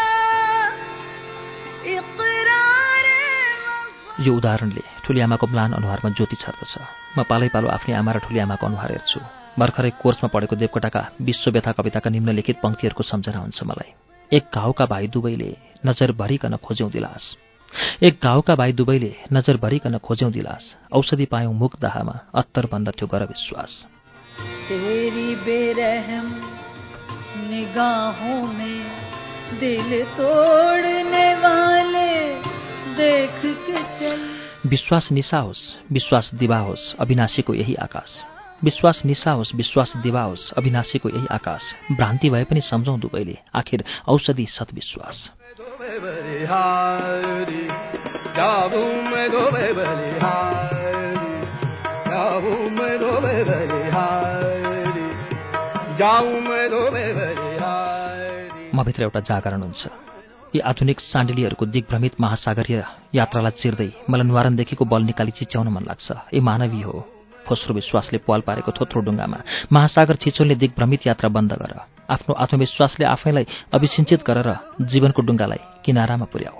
इक़रार। यो उदाहरणले ठुली आमाको म्लान अनुहारमा ज्योति छर्दछ। म पालै पालो आफ्नै आमा र ठुली आमाको अनुहार हेर्छु। भर्खरै कोर्समा पढेको देवकोटाका विश्व व्यथा कविताका निम्नलिखित पङ्क्तिहरूको सम्झना हुन्छ मलाई। एक घाउका भाइ दुवैले नजर भरिकन खोज्यौं दिलास, एक घाउका भाइ दुवैले नजर भरिकन खोज्यौं दिलास, औषधि पायौं मुख दाहामा अत्तर बन्दथ्यो गर विश्वास। तेरी बेरहम निगाहों में दिल तोड़ने वाले देख के चल। विश्वास निशा होस्, विश्वास दिवा होस्, अविनाशीको यही आकाश। विश्वास निशा होस्, विश्वास दिवा होस्, अविनाशीको यही आकाश। भ्रान्ति भए पनि सम्झौं दुवैले, आखिर औषधि सद्विश्वास। म भित्र एउटा जागरण हुन्छ। यी आधुनिक साण्डिलीहरूको दिग्भ्रमित महासागरीय यात्रालाई चिर्दै मलाई न्वारनदेखिको बल निकाली चिच्याउन मन लाग्छ। यी मानवीय हो। फोस्रो विश्वासले पाल पारेको थोत्रो डुङ्गामा महासागर छिचोल्ने दिग्भ्रमित यात्रा बन्द गर। आफ्नो आत्मविश्वासले आफैलाई अभिसिञ्चित गरेर जीवनको डुङ्गालाई किनारामा पुर्याऊ।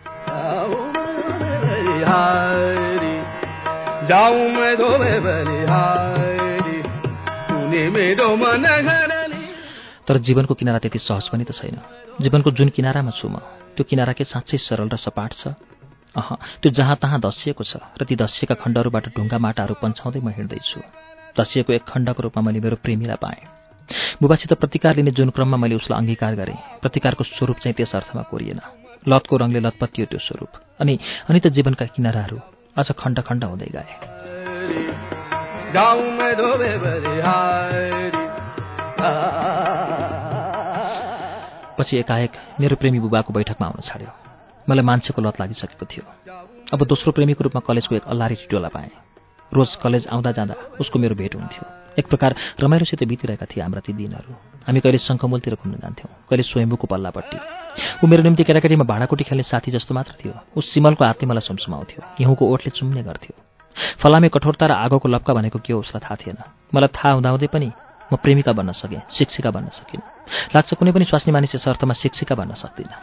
तर जीवनको किनारा त्यति सहज पनि त छैन। जीवनको जुन किनारामा छु म, त्यो किनारा के साँच्चै सरल र सपाट छ? अह, त्यो जहाँ तहाँ धसिएको छ र ती धसिएका खण्डहरूबाट ढुङ्गा माटाहरू पन्छाउँदै म हिँड्दैछु। धसिएको एक खण्डको रूपमा मैले मेरो प्रेमीलाई पाएँ। बुबासित प्रतिकार लिने जुन क्रममा मैले उसलाई अङ्गीकार गरेँ, प्रतिकारको स्वरूप चाहिँ त्यस अर्थमा कोरिएन। लतको रङले लतपत्तियो त्यो स्वरूप। अनि अनि त जीवनका किनाराहरू अझ खण्ड खण्ड हुँदै गए। पछि एकाएक मेरो प्रेमी बुबाको बैठकमा आउन छाड्यो। मलाई मान्छेको लत लागिसकेको थियो। अब दोस्रो प्रेमीको रूपमा कलेजको एक अल्लारी टिटोला पाएँ। रोज कलेज आउँदा जाँदा उसको मेरो भेट हुन्थ्यो। एक प्रकार रमाइलोसित बितिरहेका थिए हाम्रा ती दिनहरू। हामी कहिले शङ्खमूलतिर घुम्न जान्थ्यौँ, कहिले स्वयम्भूको पल्लापट्टि। ऊ मेरो निम्ति केटाकेटीमा भाँडाकुटी खेल्ने साथी जस्तो मात्र थियो। उस सिमलको हातले मलाई सुमसुमाउँथ्यो, हिउँको ओठले चुम्ने गर्थ्यो। फलामे कठोरता र आगोको लप्का भनेको के हो उसलाई थाहा थिएन। मलाई थाहा हुँदाहुँदै पनि म प्रेमिका बन्न सकेँ, शिक्षिका बन्न सकिनँ। लाग्छ कुनै पनि स्वास्नी मानिस यस अर्थमा शिक्षिका बन्न सक्दिनँ।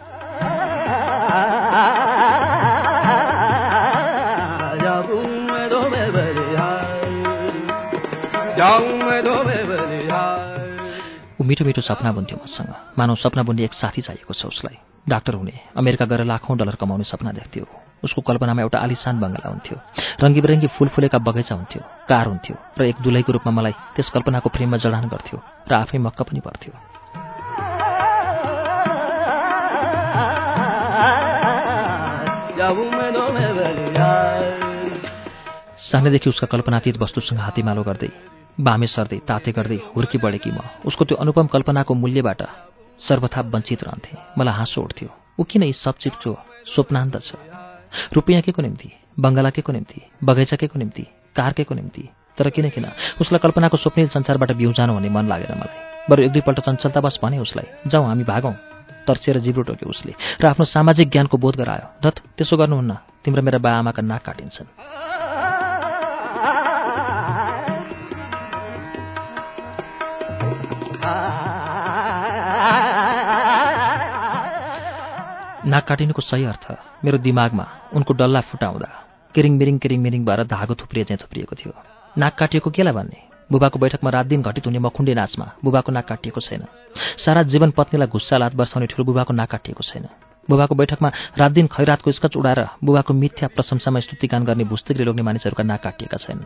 ऊ मिठो मिठो सपना बुन्थ्यो मसँग। मानव सपना बुन्ने एक साथी चाहिएको छ उसलाई। डाक्टर हुने, अमेरिका गएर लाखौँ डलर कमाउने सपना देख्थ्यो। उसको कल्पनामा एउटा आलिशान बङ्गला हुन्थ्यो, रङ्गी बिरङ्गी फुल फुलेका बगैँचा हुन्थ्यो, कार हुन्थ्यो र एक दुलैको रूपमा मलाई त्यस कल्पनाको प्रेममा जडान गर्थ्यो र आफै मक्क पनि पर्थ्यो। सानैदेखि उसका कल्पनातीत वस्तुसँग हातीमालो गर्दै, बामे सर्दै, ताते गर्दै हुर्की बढेकी म उसको त्यो अनुपम कल्पनाको मूल्यबाट सर्वथा वञ्चित रहन्थेँ। मलाई हाँसो उठ्थ्यो। ऊ किन यी सब चिप्चो स्वप्नान्त छ? रुपियाँ के को निम्ति, बङ्गला के को निम्ति, बगैँचा के को निम्ति, कार के को निम्ति? तर किन किन उसलाई कल्पनाको स्वप्निल संसारबाट बिउजानु भन्ने मन लागेन मलाई। बरु एक दुईपल्ट चञ्चलतावश भने उसलाई, जाउँ हामी भागौँ। तर्सिएर जिब्रो टोक्यो उसले र आफ्नो सामाजिक ज्ञानको बोध गरायो। धत, त्यसो गर्नुहुन्न, तिम्रो मेरा बा आमाका नाक काटिन्छन्। नाक काटिनुको सही अर्थ मेरो दिमागमा उनको डल्ला फुटाउँदा किरिङ मिरिङ किरिङ मिरिङ भएर धागो थुप्रिए चाहिँ थुप्रिएको थियो। नाक काटिएको केलाई भन्ने? बुबाको बैठकमा रात दिन घटित हुने मखुण्डे नाचमा बुबाको नाक काटिएको छैन। सारा जीवन पत्नीलाई घुस्सा लात बर्साउने ठुलो बुबाको नाक काटिएको छैन। बुबाको बैठकमा रात दिन खैरातको स्कच उडाएर बुबाको मिथ्या प्रशंसामा स्तुतिगान गर्ने भुस्तिकले लोग्ने मानिसहरूका नाक काटिएका छैनन्।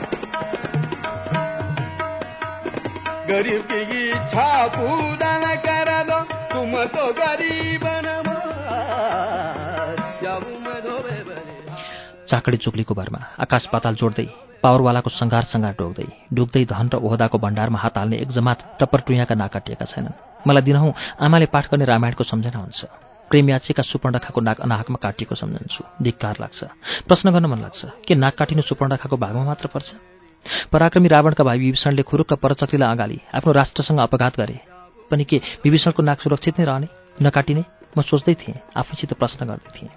चाकडी चुक्लीको भरमा आकाश पाताल जोड्दै, पावरवालाको सङ्घार सङ्घार डोक्दै, डुक्दै धन र ओहदाको भण्डारमा हात हाल्ने एक जमात टप्पर टुइयाका नाक काटिएका छैनन्। मलाई दिनहुँ आमाले पाठ गर्ने रामायणको सम्झना हुन्छ। प्रेम याचिका सुपर्णखाको नाक अनाहकमा काटिएको सम्झन्छु। धिक्कार लाग्छ। प्रश्न गर्न मन लाग्छ, के नाक काटिनु सुपर्णखाको भागमा मात्र पर्छ? पराक्रमी रावणका भाइ विभीषणले खुरुक्क परचक्रीलाई अगालि आफ्नो राष्ट्रसँग अपघात गरे पनि के विभीषणको नाक सुरक्षित नै रहने, नकाटिने? म सोच्दै थिएँ, आफैसित प्रश्न गर्दै थिएँ।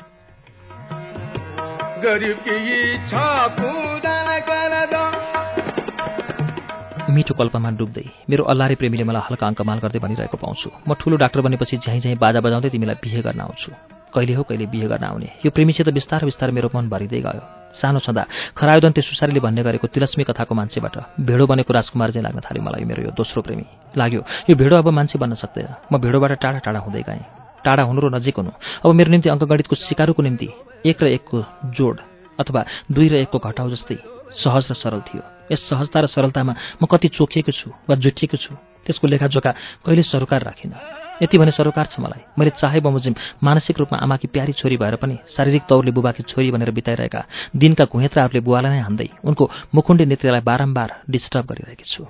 मिठो कल्पमा डुब्दै मेरो अल्लारे प्रेमीले मलाई हल्का अङ्कमाल गर्दै भनिरहेको पाउँछु, म ठुलो डाक्टर बनेपछि झ्याइ झ्याइ बाजा बजाउँदै तिमीलाई बिहे गर्न आउँछु। कहिले हो कहिले बिहे गर्न आउने? यो प्रेमीसित बिस्तार बिस्तार मेरो मन भरिँदै गयो। सानो छँदा खरायोदन्ते सुसारीले भन्ने गरेको तिलस्मी कथाको मान्छेबाट भेडो बनेको राजकुमार चाहिँ लाग्न थाल्यो मलाई मेरो यो दोस्रो प्रेमी। लाग्यो यो भेडो अब मान्छे बन्न सक्दैन। म भेडोबाट टाढा टाढा हुँदै गएँ। टाढा हुनु र नजिक हुनु अब मेरो निम्ति अङ्कगणितको सिकारुको निम्ति एक र एकको जोड अथवा दुई र एकको घटाउ जस्तै सहज र सरल थियो। यस सहजता र सरलतामा म कति चोखिएको छु वा जुटिएको छु त्यसको लेखाजोखा कहिले सरोकार राखिनँ। यति भने सरोकार छ मलाई, मैले चाहे बमोजिम मानसिक रूपमा आमाकी प्यारी छोरी भएर पनि शारीरिक तौरले बुबाकी छोरी भनेर बिताइरहेका दिनका घुँयत्राहरूले बुवालाई नै हान्दै उनको मुखुण्डे नेत्रीलाई बारम्बार डिस्टर्ब गरिरहेकी छु।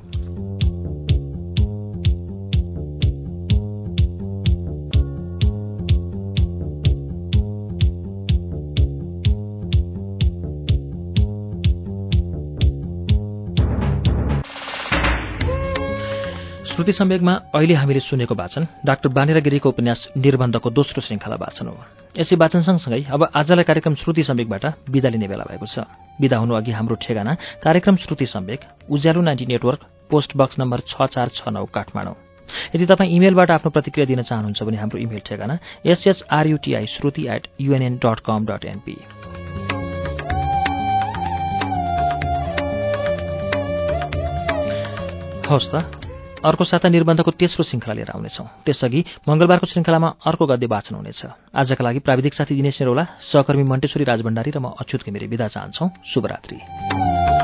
श्रुति सम्वेकमा अहिले हामीले सुनेको वाचन डाक्टर बानेरा गिरीको उपन्यास निर्बन्धको दोस्रो श्रृङ्खला वाचन हो। यसै वाचन सँगसँगै अब आजलाई कार्यक्रम श्रुति सम्वेकबाट बिदा लिने बेला भएको छ। बिदा हुनु अघि हाम्रो ठेगाना कार्यक्रम Shruti Sambek, Ujyaalo ninety network, post box number छ चार छ नौ काठमाडौँ। यदि तपाईँ इमेलबाट आफ्नो प्रतिक्रिया दिन चाहनुहुन्छ भने हाम्रो इमेल ठेगाना S H R U T I Shruti at UNN dot com dot NP. हवस् त, अर्को साता निर्बन्धको तेस्रो श्रृङ्खला लिएर आउनेछौँ। त्यसअघि मंगलबारको श्रृङ्खलामा अर्को गद्य वाचन हुनेछ। आजका लागि प्राविधिक साथी दिनेश नेरौला, सहकर्मी मन्टेश्वरी राजभण्डारी र म अच्युत घिमिरे बिदा चाहन्छौँ। शुभरात्रि।